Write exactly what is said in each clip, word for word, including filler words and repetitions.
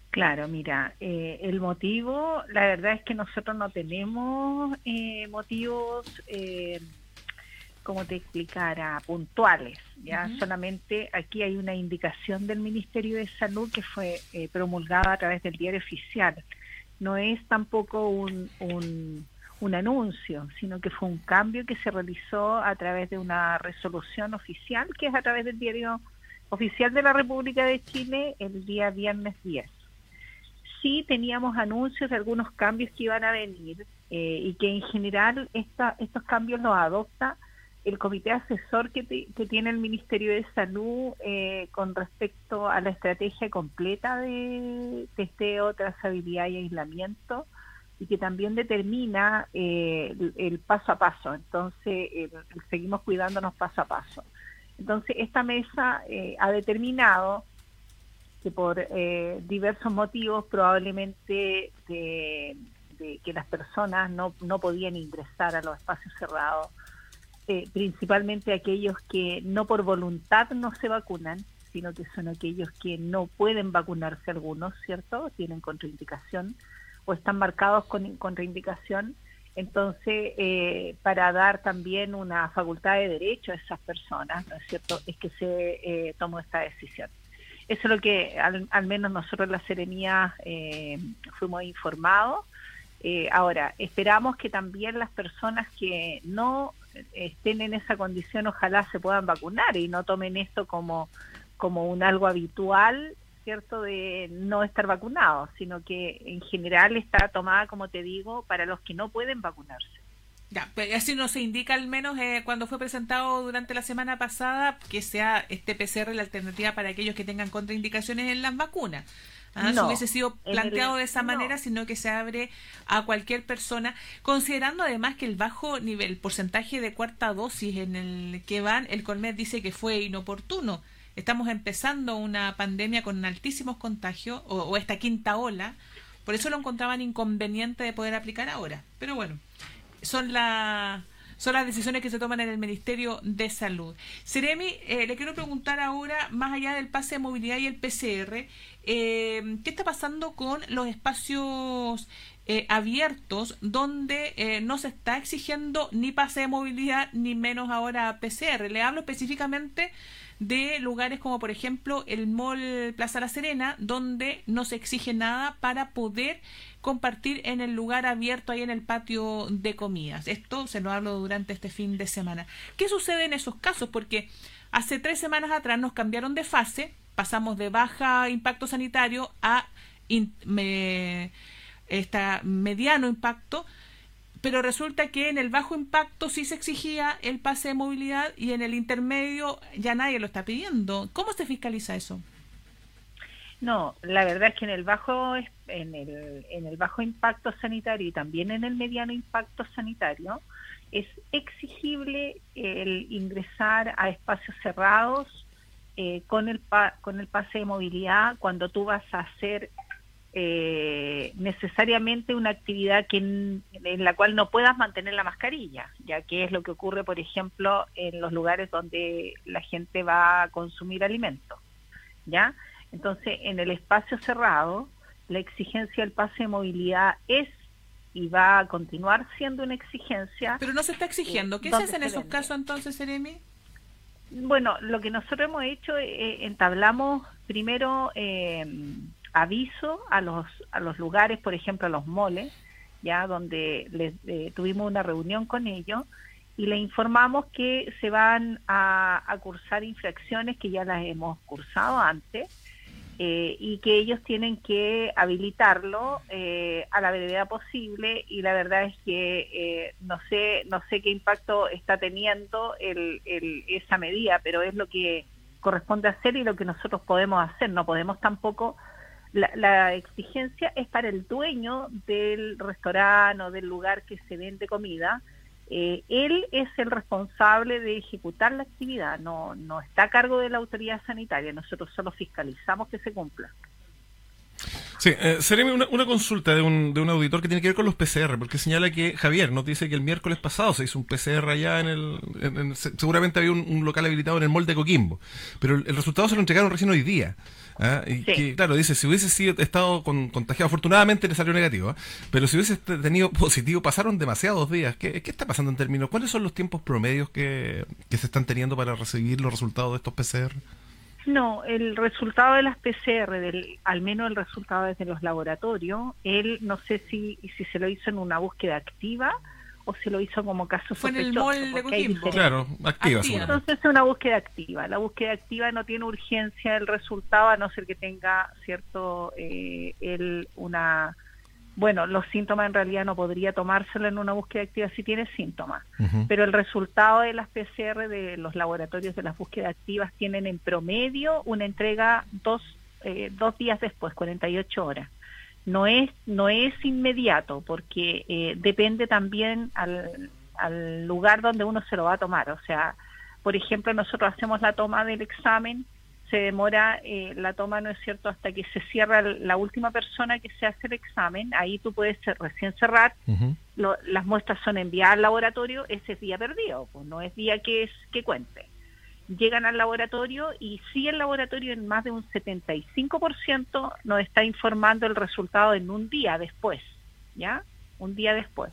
Claro, mira, eh, el motivo, la verdad es que nosotros no tenemos eh, motivos, eh, como te explicara, puntuales, ya Ujú. solamente aquí hay una indicación del Ministerio de Salud que fue eh, promulgada a través del Diario Oficial. No es tampoco un, un, un anuncio, sino que fue un cambio que se realizó a través de una resolución oficial, que es a través del Diario Oficial de la República de Chile el día viernes diez. Sí teníamos anuncios de algunos cambios que iban a venir eh, y que en general esta, estos cambios los adopta el comité asesor que, te, que tiene el Ministerio de Salud eh, con respecto a la estrategia completa de testeo, trazabilidad y aislamiento, y que también determina eh, el, el paso a paso. Entonces, el, el seguimos cuidándonos paso a paso. Entonces, esta mesa eh, ha determinado que por eh, diversos motivos, probablemente de, de que las personas no, no podían ingresar a los espacios cerrados, eh, principalmente aquellos que no por voluntad no se vacunan, sino que son aquellos que no pueden vacunarse algunos, ¿cierto? Tienen contraindicación o están marcados con contraindicación. Entonces, eh, para dar también una facultad de derecho a esas personas, ¿no es cierto?, es que se eh, tomó esta decisión. Eso es lo que al, al menos nosotros en la Seremía eh, fuimos informados. Eh, ahora, esperamos que también las personas que no estén en esa condición ojalá se puedan vacunar y no tomen esto como, como un algo habitual, ¿cierto?, de no estar vacunados, sino que en general está tomada, como te digo, para los que no pueden vacunarse. Ya, pero así nos se indica al menos eh, cuando fue presentado durante la semana pasada que sea este P C R la alternativa para aquellos que tengan contraindicaciones en las vacunas. Ah, si hubiese No, sido en planteado el de esa manera, no. sino que se abre a cualquier persona, considerando además que el bajo nivel, porcentaje de cuarta dosis en el que van, el Colmet dice que fue inoportuno. Estamos empezando una pandemia con altísimos contagios, o, o esta quinta ola, por eso lo encontraban inconveniente de poder aplicar ahora. Pero bueno, son la son las decisiones que se toman en el Ministerio de Salud. Seremi, eh, le quiero preguntar ahora, más allá del pase de movilidad y el P C R, eh, ¿qué está pasando con los espacios eh, abiertos donde eh, no se está exigiendo ni pase de movilidad ni menos ahora P C R? Le hablo específicamente de lugares como por ejemplo el Mall Plaza La Serena, donde no se exige nada para poder compartir en el lugar abierto ahí en el patio de comidas. Esto se lo hablo durante este fin de semana. ¿Qué sucede en esos casos? Porque hace tres semanas atrás nos cambiaron de fase, pasamos de baja impacto sanitario a in, me, esta mediano impacto, pero resulta que en el bajo impacto sí se exigía el pase de movilidad y en el intermedio ya nadie lo está pidiendo. ¿Cómo se fiscaliza eso? No, la verdad es que en el bajo en el, en el bajo impacto sanitario y también en el mediano impacto sanitario es exigible el ingresar a espacios cerrados eh, con el pa, con el pase de movilidad cuando tú vas a hacer eh, necesariamente una actividad que en, en la cual no puedas mantener la mascarilla, ya que es lo que ocurre, por ejemplo, en los lugares donde la gente va a consumir alimentos, ¿ya? Entonces, en el espacio cerrado, la exigencia del pase de movilidad es y va a continuar siendo una exigencia Pero no se está eh, exigiendo. ¿Qué se donde hace en se esos vende. casos entonces, Seremi? Bueno, lo que nosotros hemos hecho, eh, entablamos primero eh, aviso a los a los lugares, por ejemplo, a los moles, ya donde les eh, tuvimos una reunión con ellos y le informamos que se van a, a cursar infracciones que ya las hemos cursado antes. Eh, y que ellos tienen que habilitarlo eh, a la brevedad posible, y la verdad es que eh, no sé no sé qué impacto está teniendo el, el, esa medida, pero es lo que corresponde hacer y lo que nosotros podemos hacer. No podemos tampoco, la, la exigencia es para el dueño del restaurante o del lugar que se vende comida. Eh, él es el responsable de ejecutar la actividad, no, no está a cargo de la autoridad sanitaria, nosotros solo fiscalizamos que se cumpla. Sí, eh, Seremi, una, una consulta de un, de un auditor que tiene que ver con los P C R, porque señala que Javier nos dice que el miércoles pasado se hizo un P C R allá en el... En, en, seguramente había un, un local habilitado en el mall de Coquimbo, pero el, el resultado se lo entregaron recién hoy día. ¿Ah? Y sí. Que, claro, dice, si hubiese sido estado con, contagiado, afortunadamente le salió negativo, ¿eh? Pero si hubiese tenido positivo, pasaron demasiados días. ¿Qué, qué está pasando en términos? ¿Cuáles son los tiempos promedios que, que se están teniendo para recibir los resultados de estos P C R? No, el resultado de las P C R, del, al menos el resultado desde los laboratorios, él no sé si, si se lo hizo en una búsqueda activa o se lo hizo como caso Fue sospechoso. En el mall de Coquimbo. Claro, activa. activa. Entonces es una búsqueda activa. La búsqueda activa no tiene urgencia el resultado, a no ser que tenga, cierto, eh, él una... Bueno, los síntomas en realidad no podría tomárselo en una búsqueda activa si tiene síntomas, uh-huh. Pero el resultado de las P C R de los laboratorios de las búsquedas activas tienen en promedio una entrega dos, eh, dos días después, cuarenta y ocho horas. No es, no es inmediato, porque eh, depende también al, al lugar donde uno se lo va a tomar. O sea, por ejemplo, nosotros hacemos la toma del examen, se demora eh, la toma, ¿no es cierto?, hasta que se cierra la última persona que se hace el examen. Ahí tú puedes recién cerrar, uh-huh. Lo, las muestras son enviadas al laboratorio, ese es día perdido, pues no es día que, es, que cuente. Llegan al laboratorio y si el laboratorio en más de un setenta y cinco por ciento nos está informando el resultado en un día después, ¿ya? Un día después.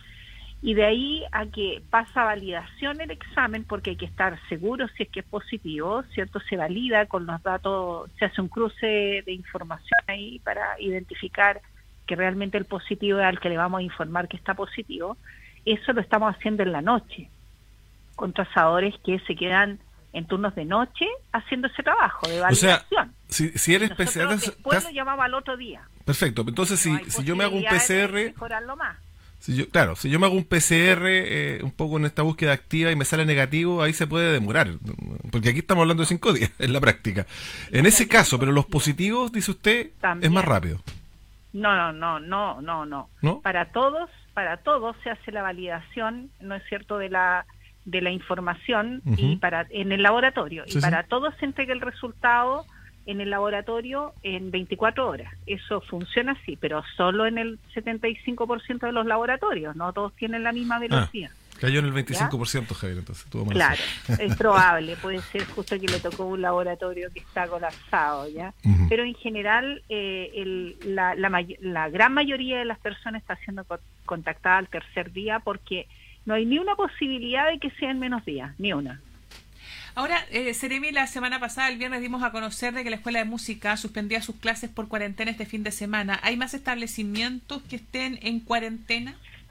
Y de ahí a que pasa validación el examen, porque hay que estar seguro si es que es positivo, ¿cierto? Se valida con los datos, se hace un cruce de información ahí para identificar que realmente el positivo es al que le vamos a informar que está positivo. Eso lo estamos haciendo en la noche, con trazadores que se quedan en turnos de noche haciendo ese trabajo de validación. O sea, si, si eres P C R... Después lo llamaba al otro día. Perfecto, entonces si, si yo me hago un P C R... mejorarlo más. Si yo, claro, si yo me hago un P C R eh, un poco en esta búsqueda activa y me sale negativo, ahí se puede demorar, porque aquí estamos hablando de cinco días en la práctica. En ese caso, pero los positivos, dice usted, también es más rápido. No, no, no, no, no, no. ¿No? Para todos, para todos se hace la validación, ¿no es cierto?, de la de la información uh-huh. y para en el laboratorio sí, y para sí. todos se entrega el resultado en el laboratorio en veinticuatro horas. Eso funciona así, pero solo en el setenta y cinco por ciento de los laboratorios, no todos tienen la misma velocidad. Ah, cayó en el veinticinco por ciento, ¿ya? Javier, entonces tuvo más. Claro, es probable, puede ser justo que le tocó un laboratorio que está colapsado, ¿ya? Uh-huh. Pero en general, eh, el, la, la, may- la gran mayoría de las personas está siendo co- contactada al tercer día porque no hay ni una posibilidad de que sean menos días, ni una. Ahora, eh, Seremi, la semana pasada, el viernes, dimos a conocer de que la Escuela de Música suspendía sus clases por cuarentena este fin de semana. ¿Hay más establecimientos que estén en cuarentena?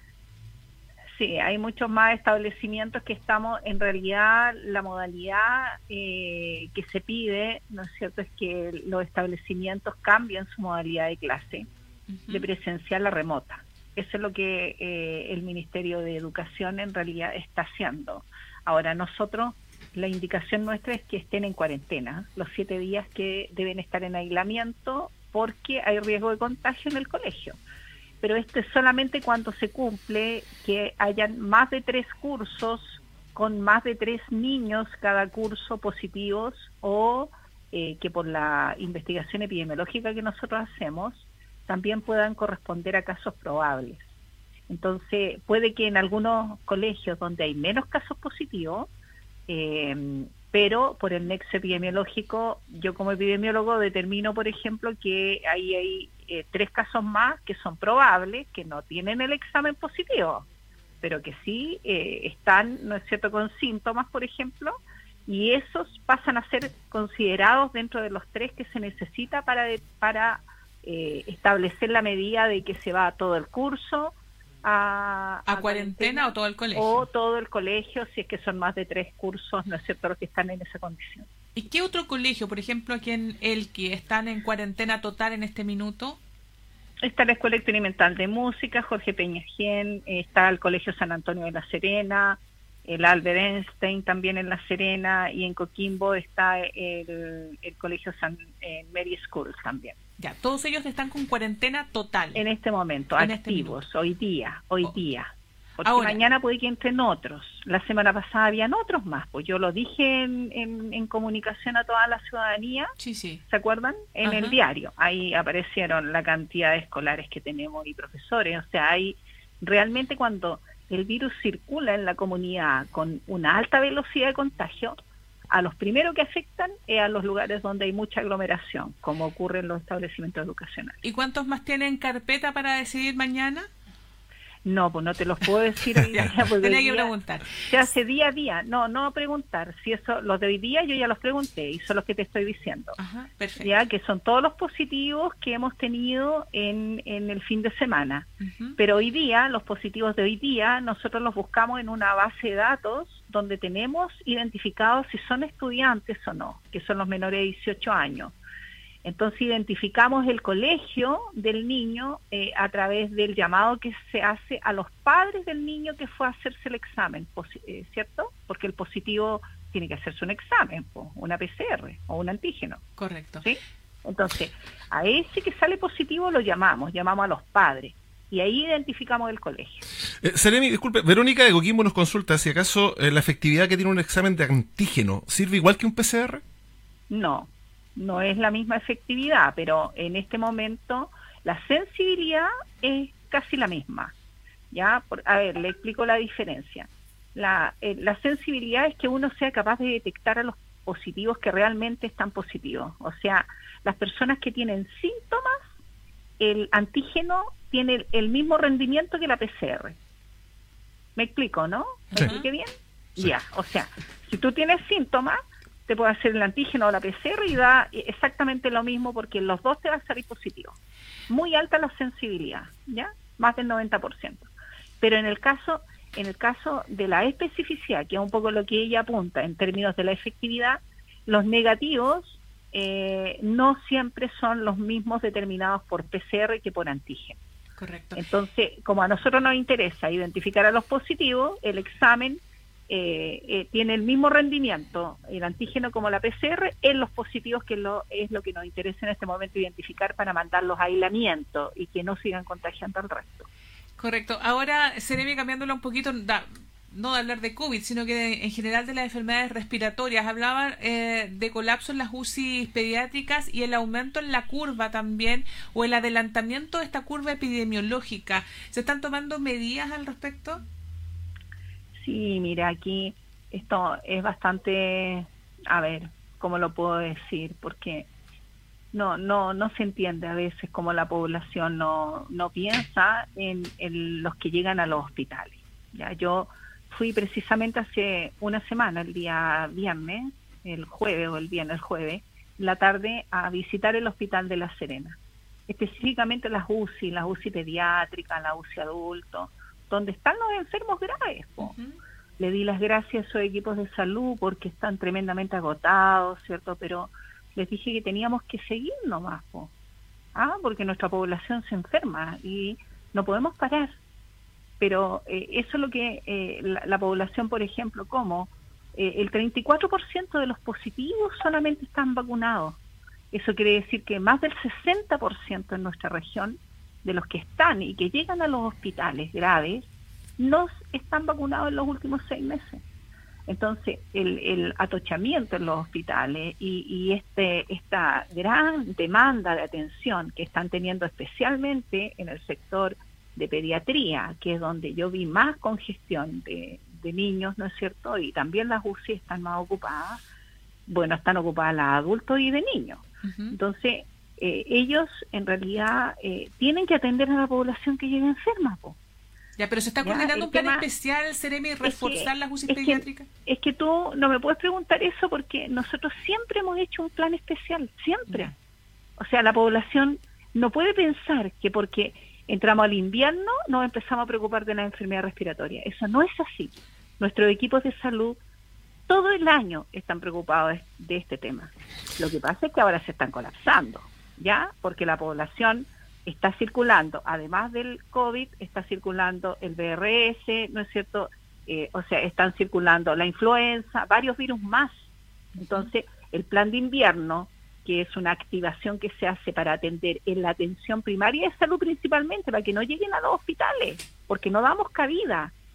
Sí, hay muchos más establecimientos que estamos, en realidad, la modalidad eh, que se pide, ¿no es cierto?, es que los establecimientos cambien su modalidad de clase, uh-huh. de presencial a remota. Eso es lo que eh, el Ministerio de Educación en realidad está haciendo. Ahora, nosotros... La indicación nuestra es que estén en cuarentena, los siete días que deben estar en aislamiento porque hay riesgo de contagio en el colegio. Pero esto es solamente cuando se cumple que hayan más de tres cursos con más de tres niños cada curso positivos o eh, que por la investigación epidemiológica que nosotros hacemos también puedan corresponder a casos probables. Entonces puede que en algunos colegios donde hay menos casos positivos, Eh, pero por el nexo epidemiológico, yo como epidemiólogo determino, por ejemplo, que ahí hay eh, tres casos más que son probables, que no tienen el examen positivo, pero que sí eh, están, ¿no es cierto?, con síntomas, por ejemplo, y esos pasan a ser considerados dentro de los tres que se necesita para, para eh, establecer la medida de que se va todo el curso, A, ¿A, a cuarentena o todo el colegio? O todo el colegio, si es que son más de tres cursos, ¿no es cierto?, los que están en esa condición. ¿Y qué otro colegio, por ejemplo, aquí en Elqui, están en cuarentena total en este minuto? Está la Escuela Experimental de Música, Jorge Peñagén, está el Colegio San Antonio de La Serena, el Albert Einstein también en La Serena, y en Coquimbo está el, el Colegio San eh, Mary School también. Ya, todos ellos están con cuarentena total. En este momento, en activos, este hoy día, hoy oh. día. porque Ahora, mañana puede que entren otros. La semana pasada habían otros más, pues yo lo dije en, en, en comunicación a toda la ciudadanía, sí, sí. ¿se acuerdan? En Ajá. el diario, ahí aparecieron la cantidad de escolares que tenemos y profesores, o sea, hay realmente cuando el virus circula en la comunidad con una alta velocidad de contagio, a los primeros que afectan es a los lugares donde hay mucha aglomeración, como ocurre en los establecimientos educacionales. ¿Y cuántos más tienen carpeta para decidir mañana? No, pues no te los puedo decir hoy día, porque Tenía hoy que día preguntar. se hace día a día. No, no preguntar. Si eso, los de hoy día yo ya los pregunté y son los que te estoy diciendo. Ajá, perfecto. Ya que son todos los positivos que hemos tenido en, en el fin de semana. Uh-huh. Pero hoy día, los positivos de hoy día, nosotros los buscamos en una base de datos donde tenemos identificados si son estudiantes o no, que son los menores de dieciocho años. Entonces identificamos el colegio del niño eh, a través del llamado que se hace a los padres del niño que fue a hacerse el examen, eh, ¿cierto? Porque el positivo tiene que hacerse un examen, pues, una P C R o un antígeno. Correcto. ¿Sí? Entonces, a ese que sale positivo lo llamamos, llamamos a los padres. Y ahí identificamos el colegio. Eh, Seremi, disculpe, Verónica de Coquimbo nos consulta si acaso eh, la efectividad que tiene un examen de antígeno sirve igual que un P C R. No. No es la misma efectividad, pero en este momento la sensibilidad es casi la misma. Ya, Por, a ver, le explico la diferencia. La, eh, la sensibilidad es que uno sea capaz de detectar a los positivos que realmente están positivos. O sea, las personas que tienen síntomas, el antígeno tiene el, el mismo rendimiento que la P C R. ¿Me explico, no? ¿Me Sí. expliqué bien? Sí. Ya, o sea, si tú tienes síntomas, te puede hacer el antígeno o la P C R y da exactamente lo mismo porque los dos te va a salir positivo. Muy alta la sensibilidad, ¿ya? Más del noventa por ciento. Pero en el caso en el caso de la especificidad, que es un poco lo que ella apunta en términos de la efectividad, los negativos eh, no siempre son los mismos determinados por P C R que por antígeno. Correcto. Entonces, como a nosotros nos interesa identificar a los positivos, el examen Eh, eh, tiene el mismo rendimiento el antígeno como la P C R en los positivos, que lo, es lo que nos interesa en este momento identificar para mandarlos a aislamiento y que no sigan contagiando al resto. Correcto. Ahora, Seremi, cambiándolo un poquito, da, no de hablar de COVID, sino que de, en general de las enfermedades respiratorias. Hablaban eh, de colapso en las U C I pediátricas y el aumento en la curva también, o el adelantamiento de esta curva epidemiológica. ¿Se están tomando medidas al respecto? Sí, mira, aquí esto es bastante, a ver, ¿cómo lo puedo decir? Porque no no no se entiende a veces cómo la población no no piensa en, en los que llegan a los hospitales. Ya, yo fui precisamente hace una semana, el día viernes, el jueves o el viernes, el jueves, la tarde, a visitar el hospital de La Serena, específicamente las U C I, las U C I pediátricas, la U C I adultos, donde están los enfermos graves. Po. Uh-huh. Le di las gracias a esos equipos de salud porque están tremendamente agotados, ¿cierto? Pero les dije que teníamos que seguir nomás, po. Ah, porque nuestra población se enferma y no podemos parar. Pero eh, eso es lo que eh, la, la población, por ejemplo, como eh, el treinta y cuatro por ciento de los positivos solamente están vacunados. Eso quiere decir que más del sesenta por ciento en nuestra región de los que están y que llegan a los hospitales graves no están vacunados en los últimos seis meses. Entonces, el, el atochamiento en los hospitales y, y este esta gran demanda de atención que están teniendo especialmente en el sector de pediatría, que es donde yo vi más congestión de, de niños, ¿no es cierto? Y también las U C I están más ocupadas, bueno, están ocupadas las adultos y de niños. Uh-huh. Entonces, eh, ellos en realidad eh, tienen que atender a la población que llega enferma, po. Ya, pero se está coordinando un plan tema, especial, Seremi, reforzar es que, las U C I es pediátricas. Que, es que tú no me puedes preguntar eso porque nosotros siempre hemos hecho un plan especial, siempre. Yeah. O sea, la población no puede pensar que porque entramos al invierno nos empezamos a preocupar de la enfermedad respiratoria. Eso no es así. Nuestros equipos de salud todo el año están preocupados de, de este tema. Lo que pasa es que ahora se están colapsando, ¿ya? Porque la población está circulando, además del COVID, está circulando el V R S, ¿no es cierto? Eh, o sea, están circulando la influenza, varios virus más. Entonces, el plan de invierno, que es una activación que se hace para atender en la atención primaria de salud principalmente, para que no lleguen a los hospitales, porque no damos cabida.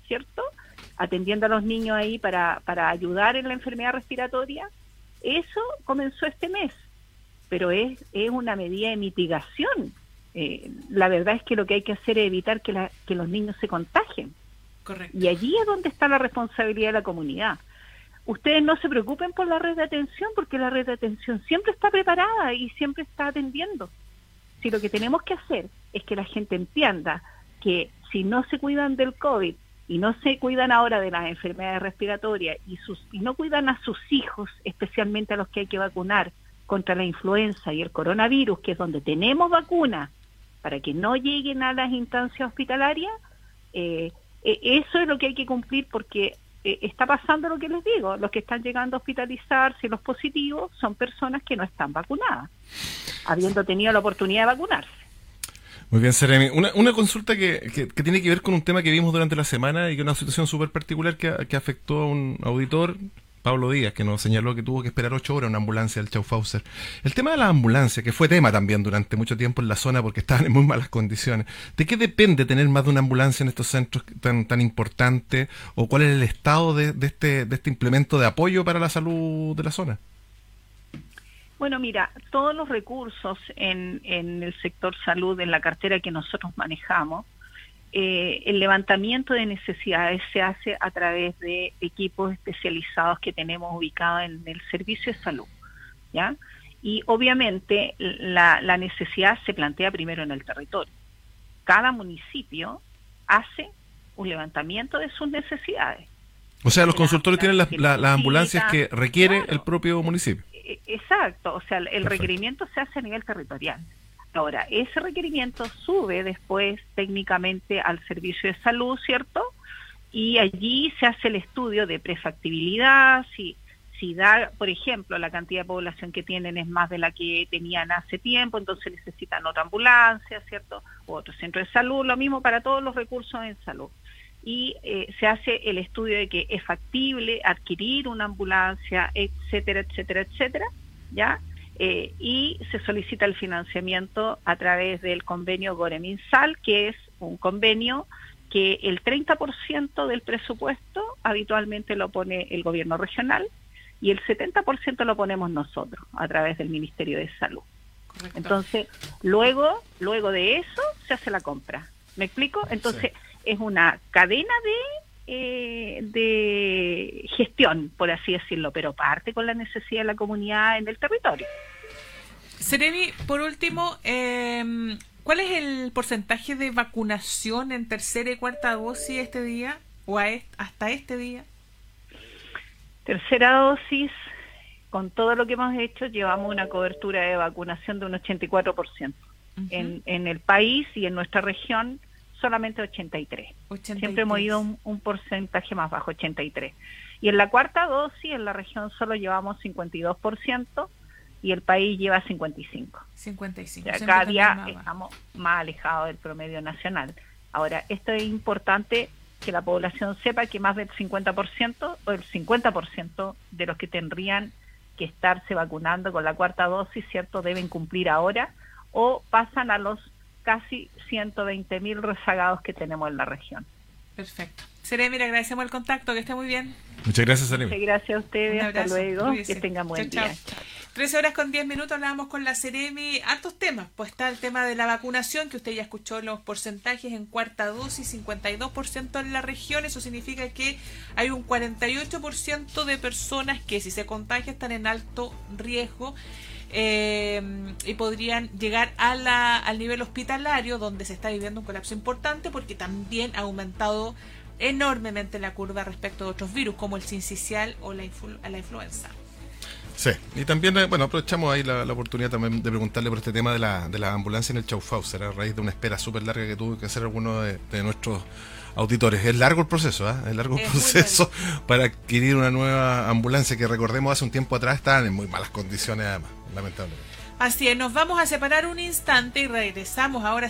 ¿cierto? Atendiendo a los niños ahí para, para ayudar en la enfermedad respiratoria. Eso comenzó este mes, pero es, es una medida de mitigación. Eh, la verdad es que lo que hay que hacer es evitar que, la, que los niños se contagien. Correcto. Y allí es donde está la responsabilidad de la comunidad. Ustedes no se preocupen por la red de atención, porque la red de atención siempre está preparada y siempre está atendiendo. Si lo que tenemos que hacer es que la gente entienda que si no se cuidan del COVID y no se cuidan ahora de las enfermedades respiratorias y, sus, y no cuidan a sus hijos, especialmente a los que hay que vacunar contra la influenza y el coronavirus, que es donde tenemos vacunas, para que no lleguen a las instancias hospitalarias, eh, eh, eso es lo que hay que cumplir, porque eh, está pasando lo que les digo, los que están llegando a hospitalizarse, los positivos, son personas que no están vacunadas, habiendo tenido la oportunidad de vacunarse. Muy bien, Seremi. Una, una consulta que, que, que tiene que ver con un tema que vimos durante la semana y que es una situación súper particular que, que afectó a un auditor, Pablo Díaz, que nos señaló que tuvo que esperar ocho horas en una ambulancia del Schaffhauser. El tema de la ambulancia, que fue tema también durante mucho tiempo en la zona porque estaban en muy malas condiciones. ¿De qué depende tener más de una ambulancia en estos centros tan tan importantes? ¿O cuál es el estado de, de, este, de este implemento de apoyo para la salud de la zona? Bueno, mira, todos los recursos en, en el sector salud, en la cartera que nosotros manejamos, Eh, el levantamiento de necesidades se hace a través de equipos especializados que tenemos ubicados en el servicio de salud, ¿ya? Y obviamente la, la necesidad se plantea primero en el territorio. Cada municipio hace un levantamiento de sus necesidades. O sea, los consultorios tienen las, la, las ambulancias que requiere claro, el propio municipio. Exacto, o sea, el Perfecto. requerimiento se hace a nivel territorial. Ahora, ese requerimiento sube después técnicamente al servicio de salud, ¿cierto? Y allí se hace el estudio de prefactibilidad, si, si da, por ejemplo, la cantidad de población que tienen es más de la que tenían hace tiempo, entonces necesitan otra ambulancia, ¿cierto? O otro centro de salud, lo mismo para todos los recursos en salud. Y eh, se hace el estudio de que es factible adquirir una ambulancia, etcétera, etcétera, etcétera, ¿ya? Eh, y se solicita el financiamiento a través del convenio Gore-Minsal, que es un convenio que el treinta por ciento del presupuesto habitualmente lo pone el gobierno regional y el setenta por ciento lo ponemos nosotros a través del Ministerio de Salud. Correcto. Entonces, luego, luego de eso se hace la compra. ¿Me explico? Entonces, sí. Es una cadena de Eh, de gestión, por así decirlo, pero parte con la necesidad de la comunidad en el territorio. Seremi, por último, eh, ¿cuál es el porcentaje de vacunación en tercera y cuarta dosis este día o a est- hasta este día? Tercera dosis, con todo lo que hemos hecho, llevamos una cobertura de vacunación de un ochenta y cuatro por ciento. Uh-huh. En, en el país y en nuestra región solamente ochenta y tres. ochenta y tres. Siempre hemos ido un, un porcentaje más bajo, ochenta y tres. Y en la cuarta dosis, en la región solo llevamos cincuenta y dos por ciento y el país lleva cincuenta y cinco por ciento. cincuenta y cinco. O sea, cada día estamos más alejados del promedio nacional. Ahora, esto es importante que la población sepa que más del cincuenta por ciento o el cincuenta por ciento de los que tendrían que estarse vacunando con la cuarta dosis, ¿cierto?, deben cumplir ahora o pasan a los casi ciento veinte mil rezagados que tenemos en la región. Perfecto. Seremi, le agradecemos el contacto, que esté muy bien. Muchas gracias, Seremi. Muchas gracias a ustedes, hasta luego, Cuídese. Que tengan buen chao, día. Chao. trece horas con diez minutos hablábamos con la Seremi, hartos temas, pues está el tema de la vacunación, que usted ya escuchó los porcentajes en cuarta dosis, cincuenta y dos por ciento en la región, eso significa que hay un cuarenta y ocho por ciento de personas que si se contagian están en alto riesgo, Eh, y podrían llegar a la, al nivel hospitalario, donde se está viviendo un colapso importante porque también ha aumentado enormemente la curva respecto de otros virus como el sincicial o la, influ, la influenza. Sí, y también, bueno, aprovechamos ahí la, la oportunidad también de preguntarle por este tema de la, de la ambulancia en el Schaffhauser, a raíz de una espera súper larga que tuvo que hacer alguno de, de nuestros auditores. Es largo el proceso, ¿eh? Es largo el es proceso para adquirir una nueva ambulancia que, recordemos, hace un tiempo atrás estaban en muy malas condiciones además, lamentablemente. Así es, nos vamos a separar un instante y regresamos ahora